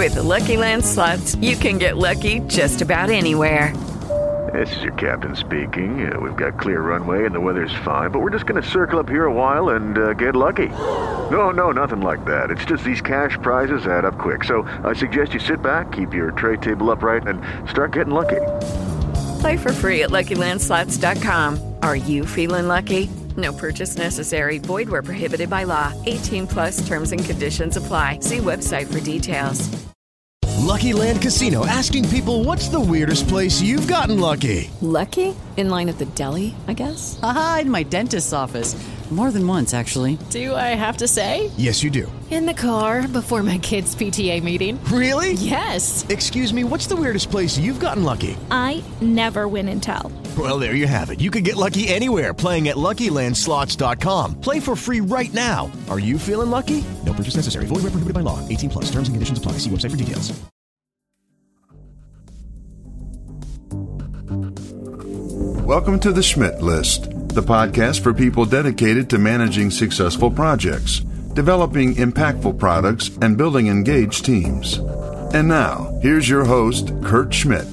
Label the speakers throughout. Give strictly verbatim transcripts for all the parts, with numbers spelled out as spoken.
Speaker 1: With the Lucky Land Slots, you can get lucky just about anywhere.
Speaker 2: This is your captain speaking. Uh, we've got clear runway and the weather's fine, but we're just going to circle up here a while and uh, get lucky. No, no, nothing like that. It's just these cash prizes add up quick. So I suggest you sit back, keep your tray table upright, and start getting lucky.
Speaker 1: Play for free at Lucky Land Slots dot com. Are you feeling lucky? No purchase necessary. Void where prohibited by law. eighteen plus terms and conditions apply. See website for details.
Speaker 3: Lucky Land Casino, asking people, what's the weirdest place you've gotten lucky?
Speaker 4: Lucky? In line at the deli, I guess?
Speaker 5: Aha, in my dentist's office. More than once, actually.
Speaker 4: Do I have to say?
Speaker 3: Yes, you do.
Speaker 4: In the car before my kids' P T A meeting.
Speaker 3: Really?
Speaker 4: Yes.
Speaker 3: Excuse me, what's the weirdest place you've gotten lucky?
Speaker 6: I never win and tell.
Speaker 3: Well, there you have it. You can get lucky anywhere, playing at Lucky Land Slots dot com. Play for free right now. Are you feeling lucky? No purchase necessary. Void where prohibited by law. eighteen plus. Terms and conditions apply. See website for details.
Speaker 7: Welcome to the Schmidt List, the podcast for people dedicated to managing successful projects, developing impactful products, and building engaged teams. And now, here's your host, Kurt Schmidt.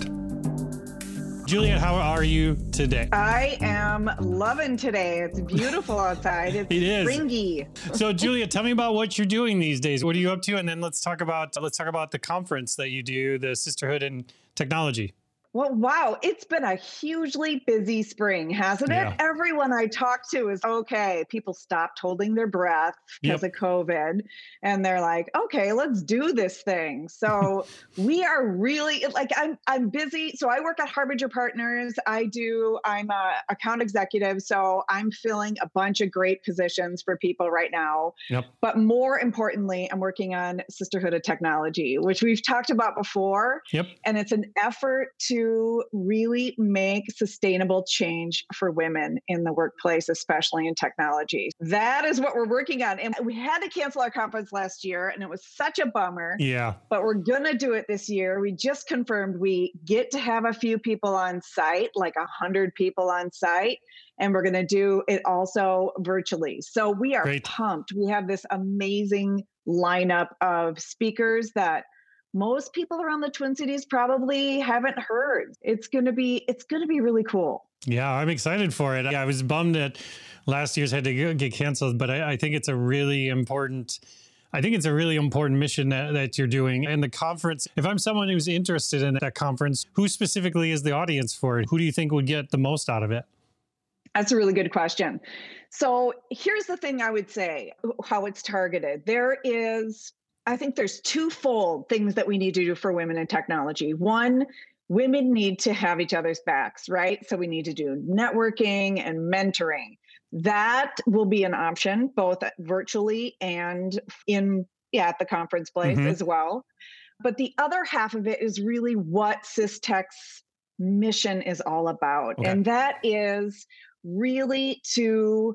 Speaker 8: Juliet, how are you today?
Speaker 9: I am loving today. It's beautiful outside. It's
Speaker 8: it is.
Speaker 9: springy.
Speaker 8: So, Juliet, tell me about what you're doing these days. What are you up to? And then let's talk about let's talk about the conference that you do, the Sisterhood in Technology.
Speaker 9: Well, wow, it's been a hugely busy spring, hasn't it?
Speaker 8: Yeah.
Speaker 9: Everyone I talk to is okay. People stopped holding their breath because
Speaker 8: Yep.
Speaker 9: of COVID. And they're like, okay, let's do this thing. So we are really like, I'm, I'm busy. So I work at Harbinger Partners. I do, I'm a account executive. So I'm filling a bunch of great positions for people right now.
Speaker 8: Yep.
Speaker 9: But more importantly, I'm working on Sisterhood of Technology, which we've talked about before.
Speaker 8: Yep.
Speaker 9: And it's an effort to really make sustainable change for women in the workplace, especially in technology. That is what we're working on. And we had to cancel our conference last year, and it was such a bummer.
Speaker 8: Yeah.
Speaker 9: But we're going to do it this year. We just confirmed we get to have a few people on site, like one hundred people on site. And we're going to do it also virtually. So we are
Speaker 8: Great.
Speaker 9: pumped. We have this amazing lineup of speakers that most people around the Twin Cities probably haven't heard. It's going to be, it's going to be really cool.
Speaker 8: Yeah, I'm excited for it. Yeah, I was bummed that last year's had to get canceled, but I, I think it's a really important, I think it's a really important mission that, that you're doing. And the conference, if I'm someone who's interested in that conference, who specifically is the audience for it? Who do you think would get the most out of it?
Speaker 9: That's a really good question. So here's the thing I would say, how it's targeted. There is, I think there's twofold things that we need to do for women in technology. One, women need to have each other's backs, right? So we need to do networking and mentoring. That will be an option, both virtually and in yeah, at the conference place
Speaker 8: Mm-hmm.
Speaker 9: as well. But the other half of it is really what SysTech's mission is all about.
Speaker 8: Okay.
Speaker 9: And that is really to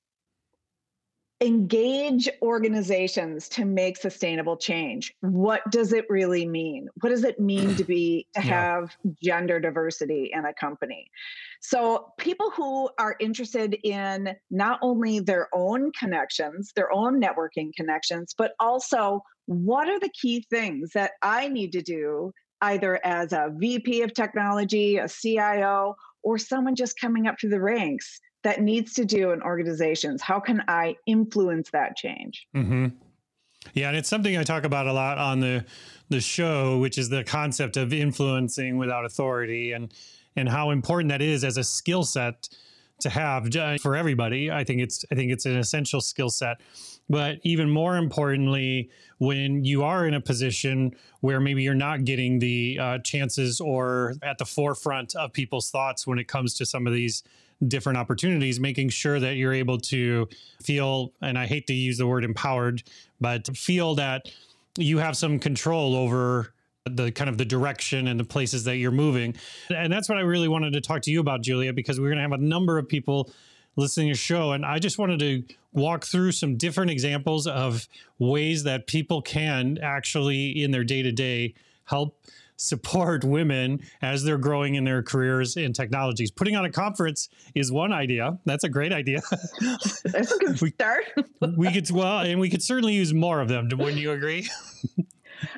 Speaker 9: engage organizations to make sustainable change. What does it really mean? What does it mean to be to
Speaker 8: Yeah.
Speaker 9: have gender diversity in a company? So people who are interested in not only their own connections, their own networking connections, but also what are the key things that I need to do either as a V P of technology, a C I O, or someone just coming up through the ranks that needs to do in organizations? How can I influence that change?
Speaker 8: Mm-hmm. Yeah, and it's something I talk about a lot on the the show, which is the concept of influencing without authority, and and how important that is as a skill set to have for everybody. I think it's I think it's an essential skill set. But even more importantly, when you are in a position where maybe you're not getting the uh, chances or at the forefront of people's thoughts when it comes to some of these different opportunities, making sure that you're able to feel, and I hate to use the word empowered, but feel that you have some control over the kind of the direction and the places that you're moving. And that's what I really wanted to talk to you about, Julia, because we're going to have a number of people listening to the show. And I just wanted to walk through some different examples of ways that people can actually in their day-to-day help support women as they're growing in their careers in technologies. Putting on a conference is one idea. That's a great idea.
Speaker 9: That's a good start.
Speaker 8: we could, well, and we could certainly use more of them. Wouldn't you agree?
Speaker 9: I,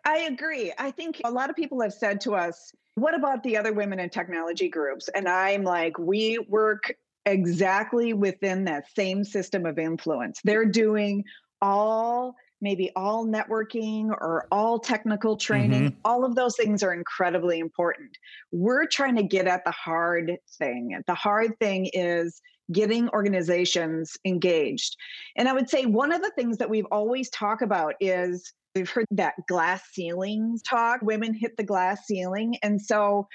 Speaker 9: I agree. I think a lot of people have said to us, what about the other women in technology groups? And I'm like, we work exactly within that same system of influence. They're doing all, maybe all networking or all technical training. Mm-hmm. All of those things are incredibly important. We're trying to get at the hard thing. The hard thing is getting organizations engaged. And I would say one of the things that we've always talked about is we've heard that glass ceiling talk. Women hit the glass ceiling. And so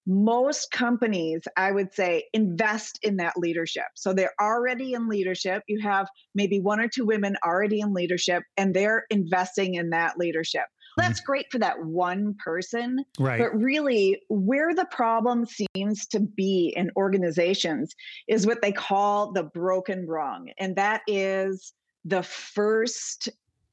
Speaker 9: most companies, I would say, invest in that leadership. So they're already in leadership. You have maybe one or two women already in leadership, and they're investing in that leadership. That's great for that one person.
Speaker 8: Right.
Speaker 9: But really, where the problem seems to be in organizations is what they call the broken rung. And that is the first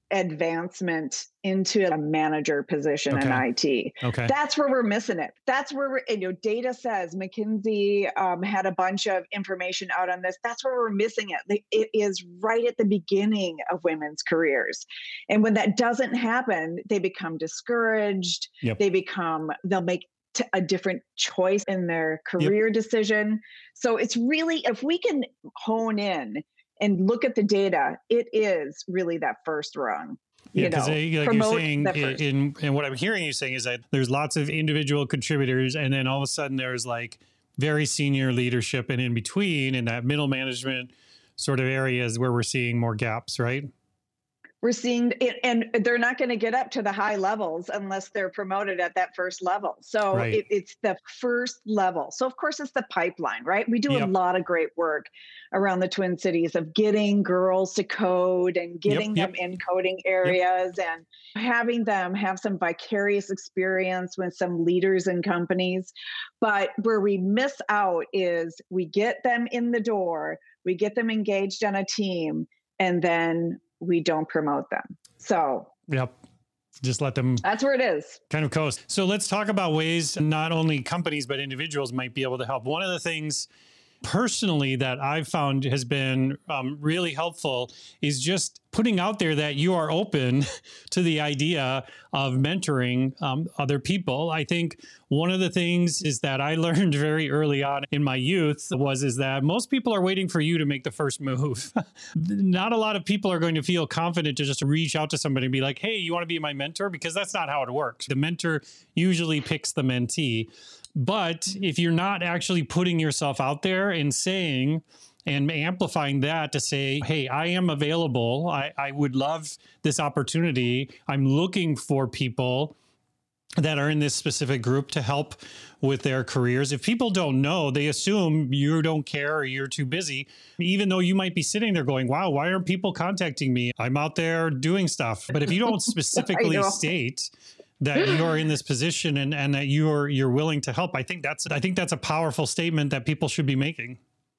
Speaker 9: advancement into a manager position okay. in I T.
Speaker 8: Okay.
Speaker 9: That's where we're missing it. That's where we're, you know, data says, McKinsey um, had a bunch of information out on this. That's where we're missing it. It is right at the beginning of women's careers. And when that doesn't happen, they become discouraged. Yep. They become, they'll make t- a different choice in their career yep. decision. So it's really, if we can hone in and look at the data, it is really that first rung.
Speaker 8: Yeah, because like you're saying, in, in what I'm hearing you saying is that there's lots of individual contributors, and then all of a sudden there's like very senior leadership, and in between, in that middle management sort of areas where we're seeing more gaps, right?
Speaker 9: We're seeing it, and they're not going to get up to the high levels unless they're promoted at that first level. So right. it, it's the first level. So of course it's the pipeline, right? We do yep. a lot of great work around the Twin Cities of getting girls to code and getting yep, them yep. in coding areas yep. and having them have some vicarious experience with some leaders in companies. But where we miss out is we get them in the door, we get them engaged on a team, and then we don't promote them. So,
Speaker 8: yep. Just let them.
Speaker 9: That's where it is.
Speaker 8: Kind of coast. So let's talk about ways not only companies, but individuals might be able to help. One of the things personally that I've found has been um, really helpful is just putting out there that you are open to the idea of mentoring um, other people. I think one of the things is that I learned very early on in my youth was is that most people are waiting for you to make the first move. Not a lot of people are going to feel confident to just reach out to somebody and be like, hey, you want to be my mentor? Because that's not how it works. The mentor usually picks the mentee. But if you're not actually putting yourself out there and saying and amplifying that to say, hey, I am available. I, I would love this opportunity. I'm looking for people that are in this specific group to help with their careers. If people don't know, they assume you don't care or you're too busy, even though you might be sitting there going, wow, why aren't people contacting me? I'm out there doing stuff. But if you don't specifically state that you're in this position and, and that you're you're willing to help, I think that's I think that's a powerful statement that people should be making.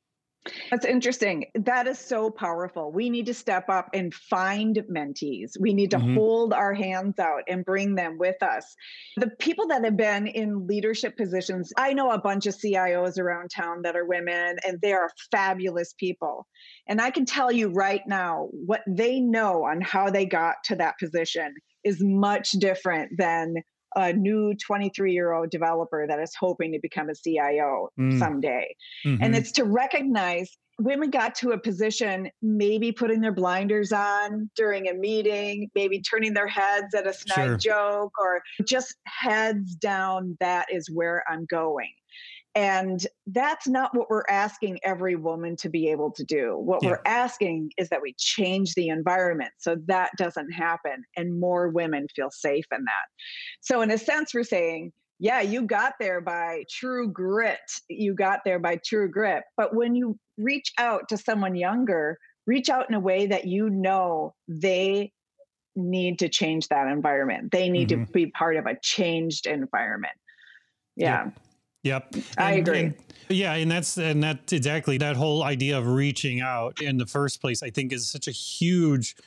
Speaker 9: That's interesting. That is so powerful. We need to step up and find mentees. We need to mm-hmm. hold our hands out and bring them with us. The people that have been in leadership positions, I know a bunch of C I Os around town that are women, and they are fabulous people. And I can tell you right now, what they know on how they got to that position is much different than a new twenty-three-year-old developer that is hoping to become a C I O mm. someday. Mm-hmm. And it's to recognize women got to a position, maybe putting their blinders on during a meeting, maybe turning their heads at a snide sure. joke, or just heads down, that is where I'm going. And that's not what we're asking every woman to be able to do. What yeah. we're asking is that we change the environment so that doesn't happen and more women feel safe in that. So in a sense, we're saying, yeah, you got there by true grit. You got there by true grit. But when you reach out to someone younger, reach out in a way that you know they need to change that environment. They need mm-hmm. to be part of a changed environment. Yeah. yeah.
Speaker 8: Yep.
Speaker 9: I
Speaker 8: and,
Speaker 9: agree.
Speaker 8: And, yeah. And that's, and that's exactly that whole idea of reaching out in the first place, I think is such a huge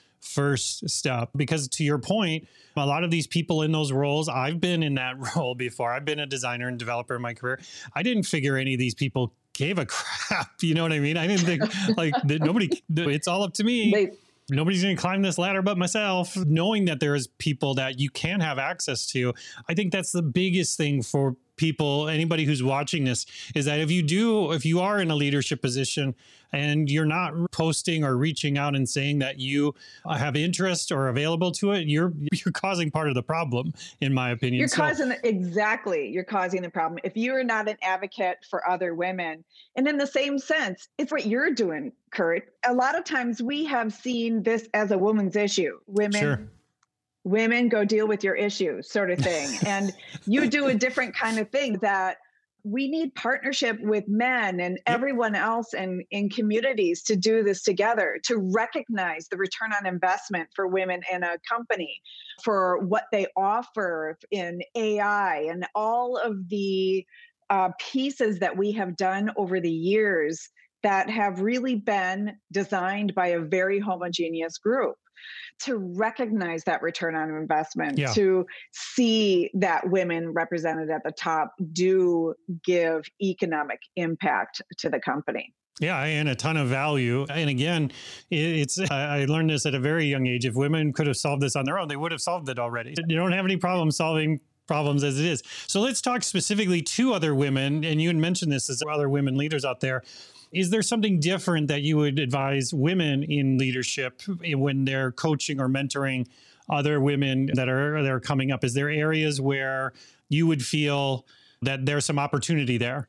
Speaker 8: first step, because to your point, a lot of these people in those roles, I've been in that role before. I've been a designer and developer in my career. I didn't figure any of these people gave a crap. You know what I mean? I didn't think like that nobody, it's all up to me.
Speaker 9: They,
Speaker 8: nobody's going to climb this ladder but myself. Knowing that there's people that you can have access to, I think that's the biggest thing for people, anybody who's watching this, is that if you do, if you are in a leadership position and you're not posting or reaching out and saying that you have interest or available to it, you're you're causing part of the problem, in my opinion.
Speaker 9: You're
Speaker 8: so,
Speaker 9: causing, exactly, you're causing the problem. If you're not an advocate for other women, and in the same sense, it's what you're doing, Kurt. A lot of times we have seen this as a woman's issue. Women
Speaker 8: Sure.
Speaker 9: Women, go deal with your issues, sort of thing. And you do a different kind of thing, that we need partnership with men and everyone else in, in communities to do this together, to recognize the return on investment for women in a company, for what they offer in A I and all of the uh, pieces that we have done over the years that have really been designed by a very homogeneous group. To recognize that return on investment,
Speaker 8: Yeah.
Speaker 9: to see that women represented at the top do give economic impact to the company.
Speaker 8: Yeah, and a ton of value. And again, it's I learned this at a very young age. If women could have solved this on their own, they would have solved it already. You don't have any problem solving problems as it is. So let's talk specifically to other women. And you had mentioned this as other women leaders out there. Is there something different that you would advise women in leadership when they're coaching or mentoring other women that are that are coming up? Is there areas where you would feel that there's some opportunity there?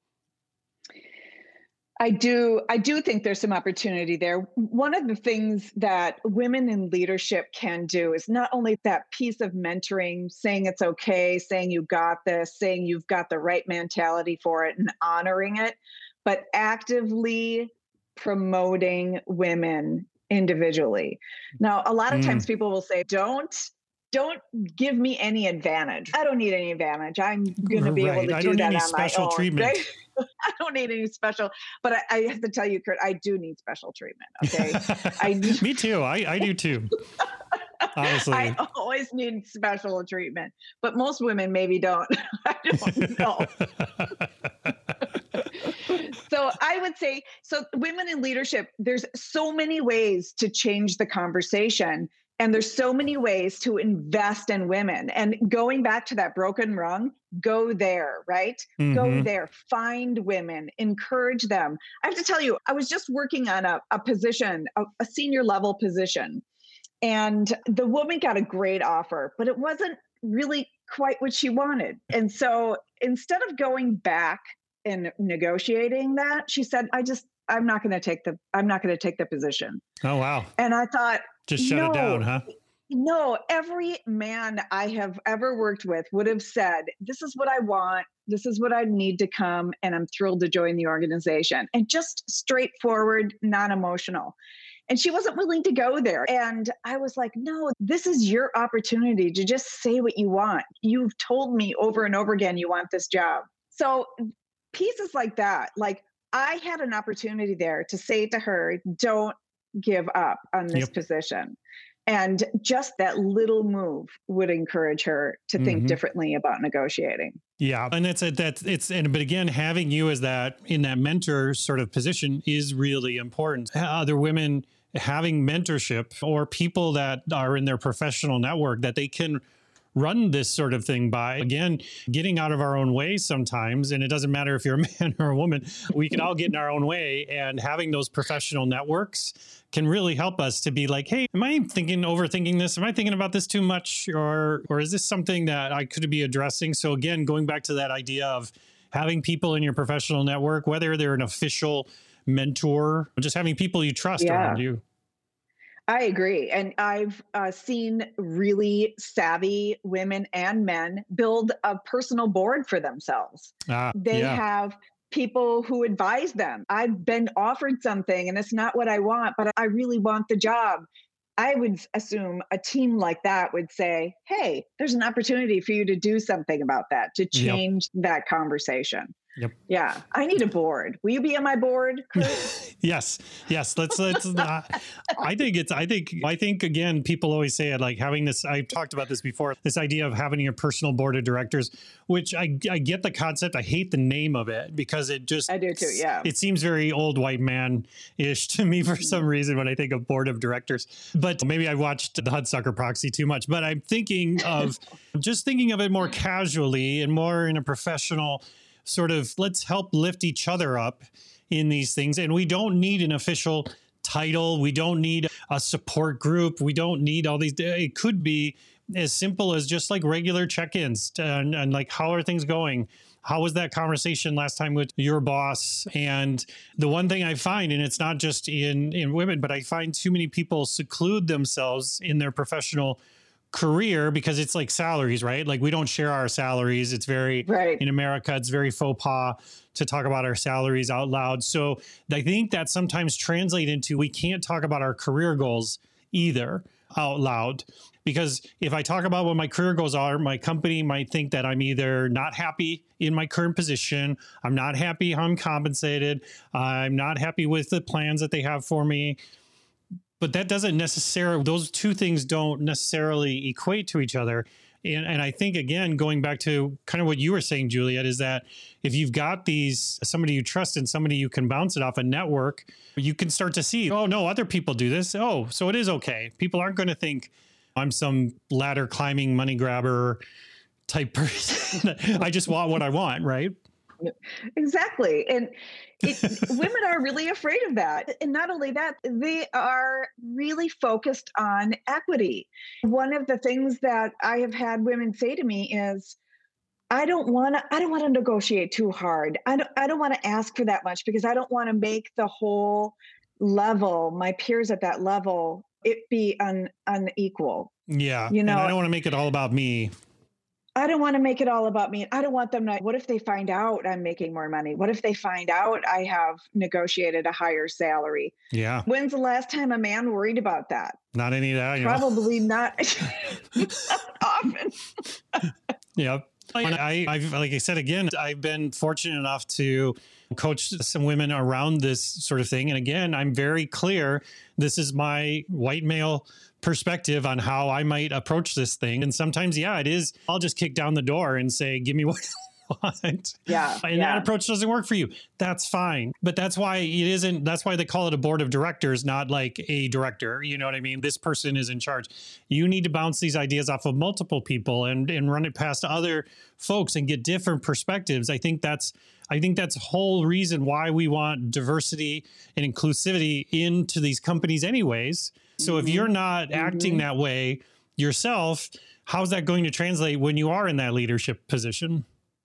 Speaker 9: I do. I do think there's some opportunity there. One of the things that women in leadership can do is not only that piece of mentoring, saying it's okay, saying you got this, saying you've got the right mentality for it and honoring it, but actively promoting women individually. Now, a lot of mm. times people will say, don't, don't give me any advantage. I don't need any advantage. I'm going to be right. able to
Speaker 8: I
Speaker 9: do
Speaker 8: don't
Speaker 9: that
Speaker 8: need any
Speaker 9: on
Speaker 8: special
Speaker 9: my own.
Speaker 8: treatment.
Speaker 9: Right? I don't need any special, but I, I have to tell you, Kurt, I do need special treatment. Okay. I need-
Speaker 8: Me too. I, I do too. Honestly.
Speaker 9: I always need special treatment, but most women maybe don't. I don't know. So I would say, so women in leadership, there's so many ways to change the conversation. And there's so many ways to invest in women. And going back to that broken rung, go there, right? Mm-hmm. Go there, find women, encourage them. I have to tell you, I was just working on a, a position, a, a senior level position. And the woman got a great offer, but it wasn't really quite what she wanted. And so instead of going back and negotiating that, she said, I just, I'm not going to take the, I'm not going to take the position.
Speaker 8: Oh, wow.
Speaker 9: And I thought,
Speaker 8: just shut
Speaker 9: no,
Speaker 8: it down, huh?
Speaker 9: No, every man I have ever worked with would have said, this is what I want. This is what I need to come. And I'm thrilled to join the organization. And just straightforward, non-emotional. And she wasn't willing to go there. And I was like, no, this is your opportunity to just say what you want. You've told me over and over again, you want this job. So pieces like that, like I had an opportunity there to say to her, don't give up on this yep. position. And just that little move would encourage her to think mm-hmm. differently about negotiating.
Speaker 8: Yeah. And it's a, that it's, and, but again, having you as that in that mentor sort of position is really important. Other women having mentorship or people that are in their professional network that they can run this sort of thing by. Again, getting out of our own way sometimes, and it doesn't matter if you're a man or a woman, we can all get in our own way, and having those professional networks can really help us to be like, hey, am I thinking, overthinking this? Am I thinking about this too much? Or, or is this something that I could be addressing? So again, going back to that idea of having people in your professional network, whether they're an official mentor, or just having people you trust yeah. around you.
Speaker 9: I agree. And I've uh, seen really savvy women and men build a personal board for themselves. Ah, they yeah. have people who advise them. I've been offered something and it's not what I want, but I really want the job. I would assume a team like that would say, hey, there's an opportunity for you to do something about that, to change yep. that conversation.
Speaker 8: Yep.
Speaker 9: Yeah. I need a board. Will you be on my board, Kurt?
Speaker 8: Yes. Yes. Let's, let's, uh, I think it's, I think, I think again, people always say it like having this, I've talked about this before, this idea of having your personal board of directors, which I, I get the concept. I hate the name of it because it just,
Speaker 9: I do too. Yeah.
Speaker 8: It seems very old white man ish to me for some reason when I think of board of directors, but maybe I watched the Hudsucker Proxy too much, but I'm thinking of just thinking of it more casually and more in a professional sort of, let's help lift each other up in these things. And we don't need an official title. We don't need a support group. We don't need all these. It could be as simple as just like regular check-ins and, and like, how are things going? How was that conversation last time with your boss? And the one thing I find, and it's not just in, in women, but I find too many people seclude themselves in their professional career because it's like salaries, right? Like we don't share our salaries. It's very,
Speaker 9: right.
Speaker 8: in America, it's very faux pas to talk about our salaries out loud. So I think that sometimes translate into, we can't talk about our career goals either out loud. Because if I talk about what my career goals are, my company might think that I'm either not happy in my current position, I'm not happy how I'm compensated, I'm not happy with the plans that they have for me. But that doesn't necessarily, those two things don't necessarily equate to each other. And, and I think, again, going back to kind of what you were saying, Juliet, is that if you've got these, somebody you trust and somebody you can bounce it off a network, you can start to see, oh, no, other people do this. Oh, so it is okay. People aren't going to think I'm some ladder climbing money grabber type person. I just want what I want, right?
Speaker 9: Exactly. And it, women are really afraid of that. And not only that, they are really focused on equity. One of the things that I have had women say to me is, I don't want to, I don't want to negotiate too hard. I don't, I don't want to ask for that much because I don't want to make the whole level, my peers at that level, it be un, unequal.
Speaker 8: Yeah.
Speaker 9: You know,
Speaker 8: and I don't want to make it all about me.
Speaker 9: I don't want to make it all about me. I don't want them to, what if they find out I'm making more money? What if they find out I have negotiated a higher salary?
Speaker 8: Yeah.
Speaker 9: When's the last time a man worried about that?
Speaker 8: Not any of that.
Speaker 9: Probably know. not, not often.
Speaker 8: Yep. I, I've, like I said, again, I've been fortunate enough to coach some women around this sort of thing. And again, I'm very clear. This is my white male perspective on how I might approach this thing. And sometimes, yeah, it is. I'll just kick down the door and say, give me what you want.
Speaker 9: Yeah.
Speaker 8: And
Speaker 9: yeah.
Speaker 8: that approach doesn't work for you. That's fine. But that's why it isn't, that's why they call it a board of directors, not like a director. You know what I mean? This person is in charge. You need to bounce these ideas off of multiple people and, and run it past other folks and get different perspectives. I think that's, I think that's the whole reason why we want diversity and inclusivity into these companies anyways. So mm-hmm. if you're not mm-hmm. acting that way yourself, how's that going to translate when you are in that leadership position?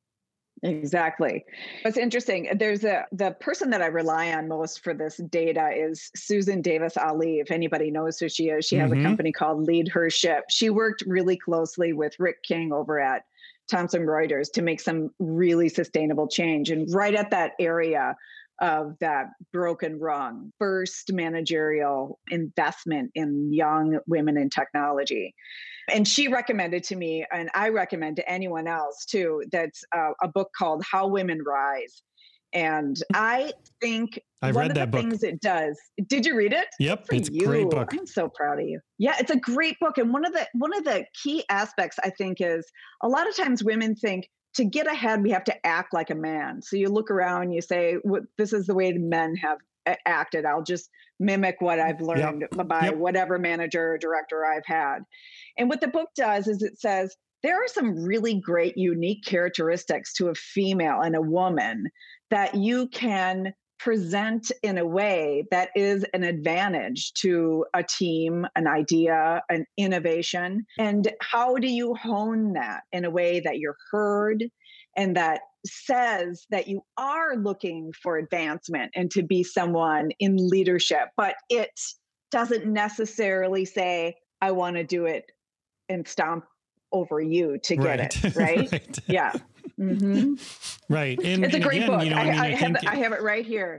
Speaker 9: Exactly. It's interesting. There's a, the person that I rely on most for this data is Susan Davis Ali. If anybody knows who she is, she has mm-hmm. a company called Lead Her Ship. She worked really closely with Rick King over at Thomson Reuters to make some really sustainable change. And right at that area of that broken rung, first managerial investment in young women in technology. And she recommended to me, and I recommend to anyone else too, that's uh, a book called How Women Rise. And I think
Speaker 8: I've
Speaker 9: one
Speaker 8: read
Speaker 9: of
Speaker 8: that
Speaker 9: the
Speaker 8: book.
Speaker 9: things it does, did you read it?
Speaker 8: Yep,
Speaker 9: For
Speaker 8: it's
Speaker 9: you.
Speaker 8: a great book.
Speaker 9: I'm so proud of you. Yeah, it's a great book. And one of the one of the key aspects, I think, is a lot of times women think to get ahead, we have to act like a man. So you look around, you say, this is the way the men have acted. I'll just mimic what I've learned yep. by yep. whatever manager or director I've had. And what the book does is it says, there are some really great, unique characteristics to a female and a woman that you can present in a way that is an advantage to a team, an idea, an innovation. And how do you hone that in a way that you're heard and that says that you are looking for advancement and to be someone in leadership, but it doesn't necessarily say, I want to do it and stomp over you to get
Speaker 8: right.
Speaker 9: it, right?
Speaker 8: right.
Speaker 9: Yeah. Mm-hmm.
Speaker 8: Right. And,
Speaker 9: it's a
Speaker 8: and
Speaker 9: great
Speaker 8: again,
Speaker 9: book.
Speaker 8: you know,
Speaker 9: I,
Speaker 8: I, mean,
Speaker 9: I,
Speaker 8: I,
Speaker 9: have
Speaker 8: think
Speaker 9: it, I have it right here.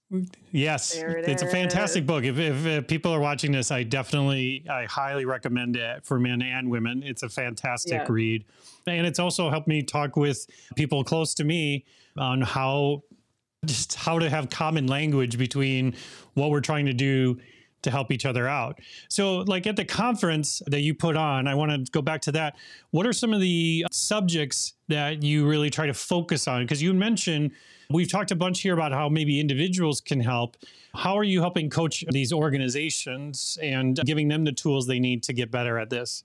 Speaker 8: Yes,
Speaker 9: There it
Speaker 8: it's a fantastic
Speaker 9: is.
Speaker 8: book. If, if, if people are watching this, I definitely, I highly recommend it for men and women. It's a fantastic
Speaker 9: Yeah.
Speaker 8: read. And it's also helped me talk with people close to me on how, just how to have common language between what we're trying to do to help each other out. So like at the conference that you put on, I want to go back to that. What are some of the subjects that you really try to focus on? Because you mentioned, we've talked a bunch here about how maybe individuals can help. How are you helping coach these organizations and giving them the tools they need to get better at this?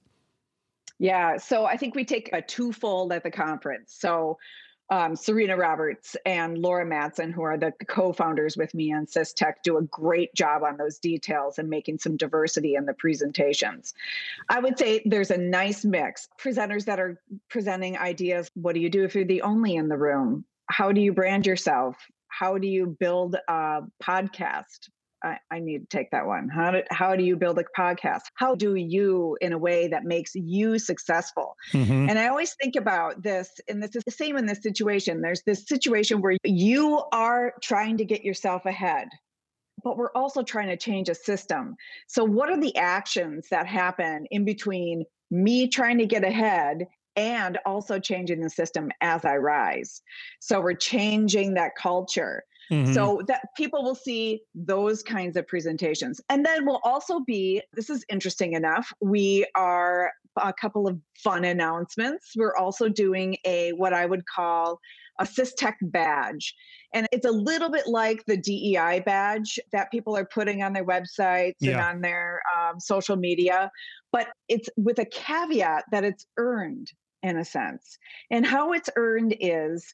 Speaker 9: Yeah, so I think we take a twofold at the conference. So um, Serena Roberts and Laura Matson, who are the co-founders with me on SysTech, do a great job on those details and making some diversity in the presentations. I would say there's a nice mix. Presenters that are presenting ideas. What do you do if you're the only in the room? How do you brand yourself? How do you build a podcast? I, I need to take that one. How do, how do you build a podcast? How do you, in a way that makes you successful?
Speaker 8: Mm-hmm.
Speaker 9: And I always think about this, and this is the same in this situation. There's this situation where you are trying to get yourself ahead, but we're also trying to change a system. So what are the actions that happen in between me trying to get ahead and also changing the system as I rise? So we're changing that culture. Mm-hmm. So that people will see those kinds of presentations. And then we'll also be, this is interesting enough, we are a couple of fun announcements. We're also doing a, what I would call a SysTech badge. And it's a little bit like the D E I badge that people are putting on their websites yeah. and on their um, social media, but it's with a caveat that it's earned in a sense. And how it's earned is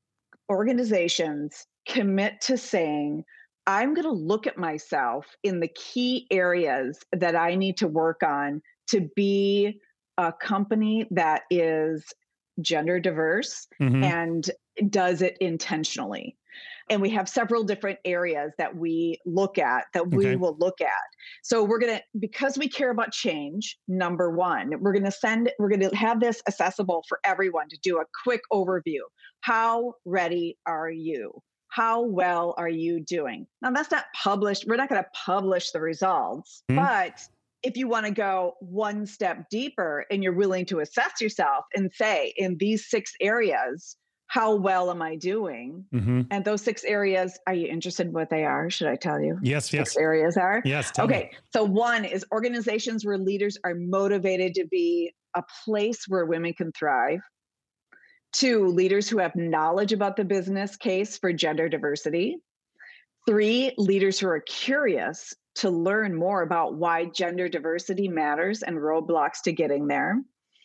Speaker 9: organizations commit to saying, I'm going to look at myself in the key areas that I need to work on to be a company that is gender diverse mm-hmm. and does it intentionally. And we have several different areas that we look at, that we okay. will look at. So we're going to, because we care about change, number one, we're going to send, we're going to have this accessible for everyone to do a quick overview. How ready are you? How well are you doing? Now that's not published. We're not going to publish the results, mm-hmm. but if you want to go one step deeper and you're willing to assess yourself and say, in these six areas, how well am I doing? Mm-hmm. And those six areas, are you interested in what they are? Should I tell you?
Speaker 8: Yes,
Speaker 9: six
Speaker 8: yes.
Speaker 9: areas are?
Speaker 8: Yes, tell
Speaker 9: Okay,
Speaker 8: me.
Speaker 9: So one is organizations where leaders are motivated to be a place where women can thrive. Two, leaders who have knowledge about the business case for gender diversity. Three, leaders who are curious to learn more about why gender diversity matters and roadblocks to getting there.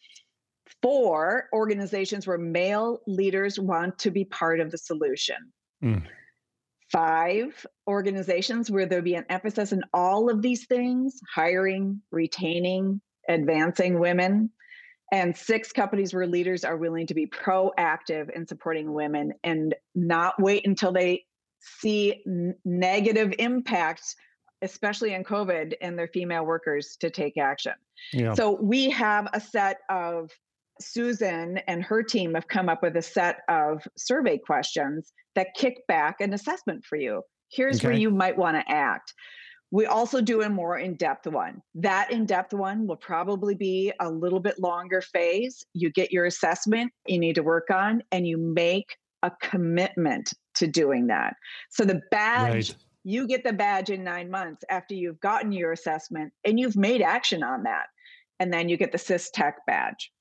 Speaker 9: Four, organizations where male leaders want to be part of the solution. Mm. Five, organizations where there'll be an emphasis in all of these things: hiring, retaining, advancing women. And six, companies where leaders are willing to be proactive in supporting women and not wait until they see n- negative impacts, especially in COVID, and their female workers to take action. Yeah. So we have a set of, Susan and her team have come up with a set of survey questions that kick back an assessment for you. Here's okay. where you might want to act. We also do a more in-depth one. That in-depth one will probably be a little bit longer phase. You get your assessment you need to work on, and you make a commitment to doing that. So the badge, right. you get the badge in nine months after you've gotten your assessment and you've made action on that. And then you get the SysTech badge.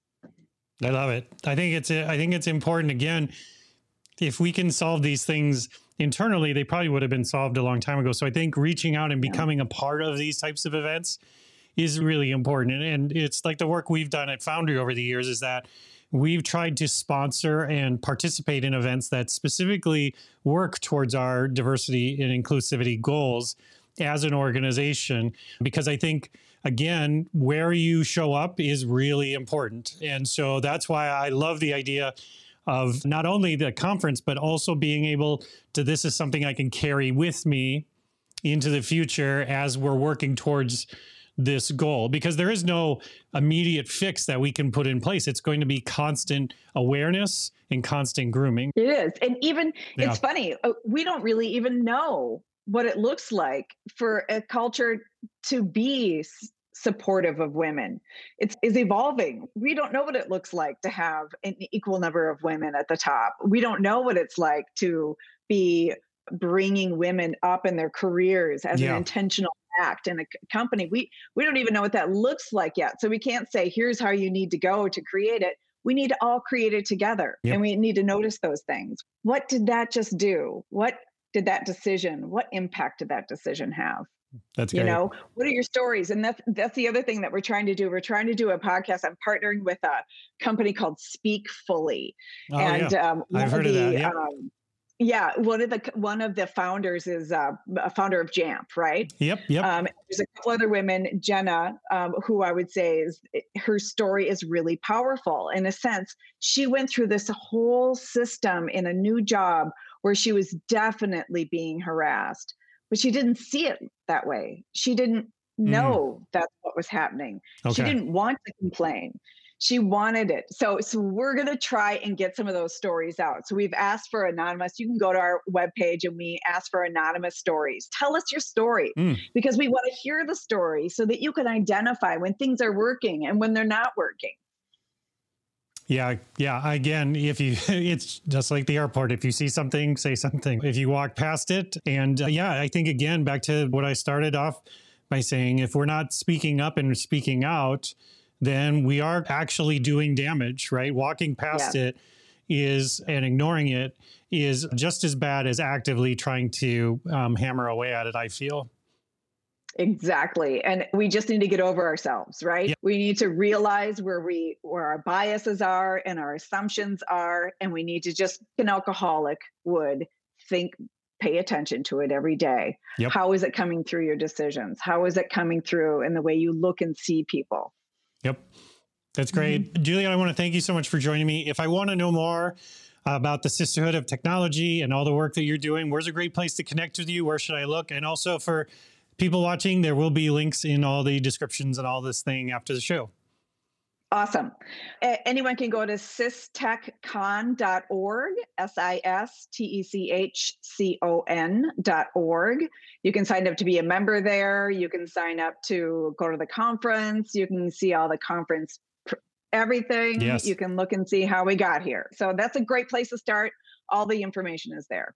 Speaker 8: I love it. I think it's, I think it's important. Again, if we can solve these things internally, they probably would have been solved a long time ago. So I think reaching out and becoming yeah. a part of these types of events is really important. And, and it's like the work we've done at Foundry over the years is that we've tried to sponsor and participate in events that specifically work towards our diversity and inclusivity goals as an organization, because I think, again, where you show up is really important. And so that's why I love the idea of not only the conference, but also being able to, this is something I can carry with me into the future as we're working towards this goal, because there is no immediate fix that we can put in place. It's going to be constant awareness and constant grooming.
Speaker 9: It is. And even,
Speaker 8: Yeah.
Speaker 9: it's funny, uh, we don't really even know what it looks like for a culture to be s- supportive of women. It's is evolving. We don't know what it looks like to have an equal number of women at the top. We don't know what it's like to be bringing women up in their careers as
Speaker 8: Yeah.
Speaker 9: an intentional act in a c- company. We we don't even know what that looks like yet. So we can't say, here's how you need to go to create it. We need to all create it together.
Speaker 8: Yep.
Speaker 9: And we need to notice those things. What did that just do? What did that decision, what impact did that decision have?
Speaker 8: That's
Speaker 9: You
Speaker 8: great.
Speaker 9: know, what are your stories? And that's that's the other thing that we're trying to do. We're trying to do a podcast. I'm partnering with a company called Speak Fully.
Speaker 8: Oh,
Speaker 9: and
Speaker 8: yeah.
Speaker 9: um, one
Speaker 8: I've heard of
Speaker 9: the,
Speaker 8: that. Yeah.
Speaker 9: um, yeah, one of the one of the founders is uh, a founder of Jamp, right?
Speaker 8: Yep. Yep.
Speaker 9: Um, there's a couple other women, Jenna, um, who I would say is her story is really powerful. In a sense, she went through this whole system in a new job where she was definitely being harassed, but she didn't see it that way. She didn't know that's what was happening. She
Speaker 8: Okay.
Speaker 9: didn't want to complain. She wanted it. So, so we're going to try and get some of those stories out. So we've asked for anonymous. You can go to our webpage and we ask for anonymous stories. Tell us your story
Speaker 8: Mm.
Speaker 9: because we want to hear the story so that you can identify when things are working and when they're not working.
Speaker 8: Yeah, yeah. Again, if you, it's just like the airport. If you see something, say something. If you walk past it, and uh, yeah, I think again back to what I started off by saying: if we're not speaking up and speaking out, then we are actually doing damage. Right? Walking past
Speaker 9: Yeah.
Speaker 8: it is and ignoring it is just as bad as actively trying to um, hammer away at it. I feel.
Speaker 9: Exactly. And we just need to get over ourselves, right?
Speaker 8: Yeah.
Speaker 9: We need to realize where we where our biases are and our assumptions are. And we need to just, an alcoholic would think, pay attention to it every day.
Speaker 8: Yep.
Speaker 9: How is it coming through your decisions? How is it coming through in the way you look and see people?
Speaker 8: Yep. That's great.
Speaker 9: Mm-hmm.
Speaker 8: Julia, I want to thank you so much for joining me. If I want to know more about the Sisterhood of Technology and all the work that you're doing, where's a great place to connect with you? Where should I look? And also for people watching, there will be links in all the descriptions and all this thing after the show.
Speaker 9: Awesome. A- anyone can go to sistechcon dot org, S I S T E C H C O N dot org. You can sign up to be a member there. You can sign up to go to the conference. You can see all the conference, pr- everything.
Speaker 8: Yes.
Speaker 9: You can look and see how we got here. So that's a great place to start. All the information is there.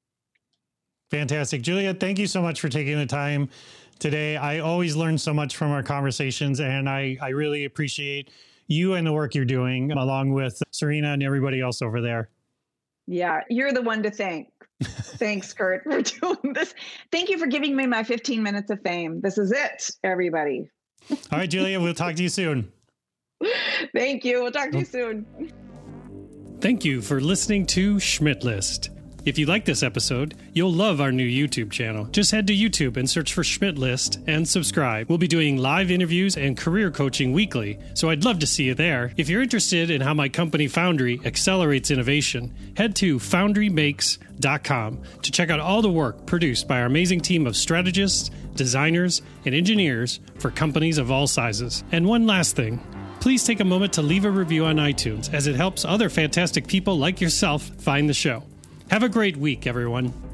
Speaker 8: Fantastic. Julia, thank you so much for taking the time today. I always learn so much from our conversations, and I, I really appreciate you and the work you're doing, along with Serena and everybody else over there.
Speaker 9: Yeah, you're the one to thank. Thanks, Kurt, for doing this. Thank you for giving me my fifteen minutes of fame. This is it, everybody.
Speaker 8: All right, Julia, we'll talk to you soon.
Speaker 9: Thank you. We'll talk to you soon.
Speaker 8: Thank you for listening to Schmidt List. If you like this episode, you'll love our new YouTube channel. Just head to YouTube and search for Schmidt List and subscribe. We'll be doing live interviews and career coaching weekly, so I'd love to see you there. If you're interested in how my company Foundry accelerates innovation, head to foundry makes dot com to check out all the work produced by our amazing team of strategists, designers, and engineers for companies of all sizes. And one last thing. Please take a moment to leave a review on iTunes, as it helps other fantastic people like yourself find the show. Have a great week, everyone.